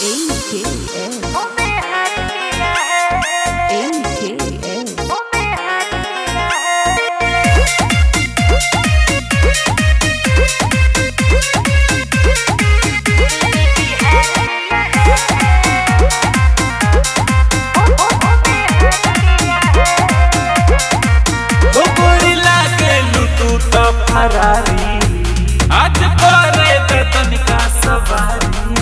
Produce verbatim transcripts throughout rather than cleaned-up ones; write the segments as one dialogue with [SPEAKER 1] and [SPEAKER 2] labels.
[SPEAKER 1] आज करे त तनिका सवारी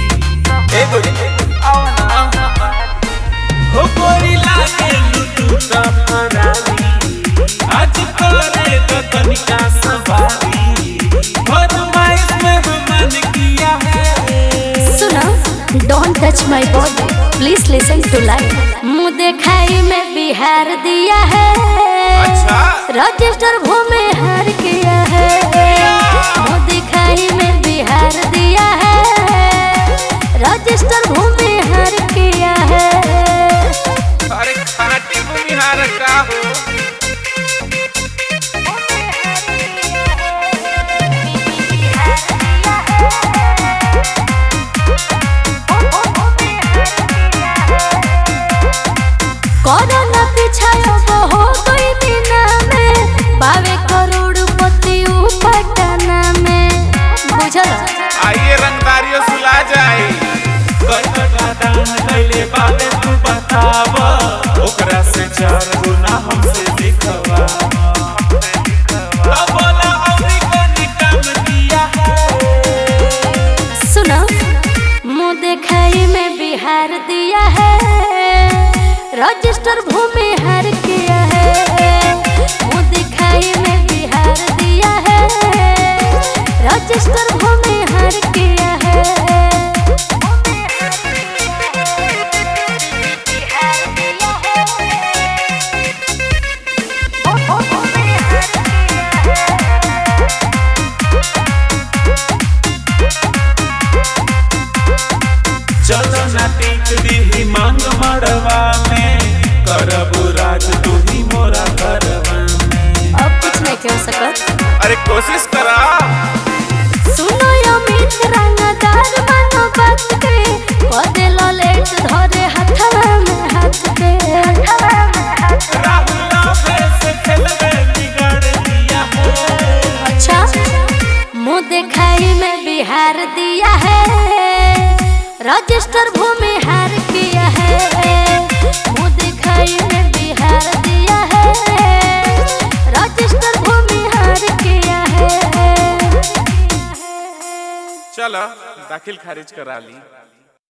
[SPEAKER 1] हो गोरी लागे लुटू त फरारी आज करे त तनिका सवारी फरमाइश में मन किया है।
[SPEAKER 2] सुनो, don't touch my body, please listen to life. मुँह दिखाई में बिहार दिया है,
[SPEAKER 1] अच्छा
[SPEAKER 2] रजिस्टर भूमि हार किया है। मुँह दिखाई में बिहार दिया है, रजिस्टर भूमि हार किया है।
[SPEAKER 1] अरे खाटी भूमि हार का हो
[SPEAKER 2] कोरोना पीछा हो गई बिना में बावे करोड़पति पटना में बुझल।
[SPEAKER 1] आइए रंगदारियों सुला जाए कैले बाले तू बताव ओकरा से चार गुना हमसे दिखवा बोला औरी कोनी काम दिया है।
[SPEAKER 2] सुनो, मुँह दिखाई में बिहार दिया है, रजिस्टर भूमि हार किया है। मुँह दिखाई में बिहार दिया है, रजिस्टर भूमि हार किया है।
[SPEAKER 1] चलो ना टीक दी मांग मड़वा में करबू राज तू ही मोरा करवा में।
[SPEAKER 2] अब कुछ नहीं कह सकत।
[SPEAKER 1] अरे कोशिश करा।
[SPEAKER 2] सुनो अमित रंगदार मानो बात के पदे ललेट धरे हथवा में हाथ के।
[SPEAKER 1] राहुल से खेलवे बिगाड़ दिया है।
[SPEAKER 2] अच्छा, मुँह दिखाई में बिहार दिया है, रजिस्टर भूमि हार किया है। मुँह दिखाई में बिहार दिया है, रजिस्टर भूमि हार किया है।
[SPEAKER 1] चलो दाखिल खारिज करा ली।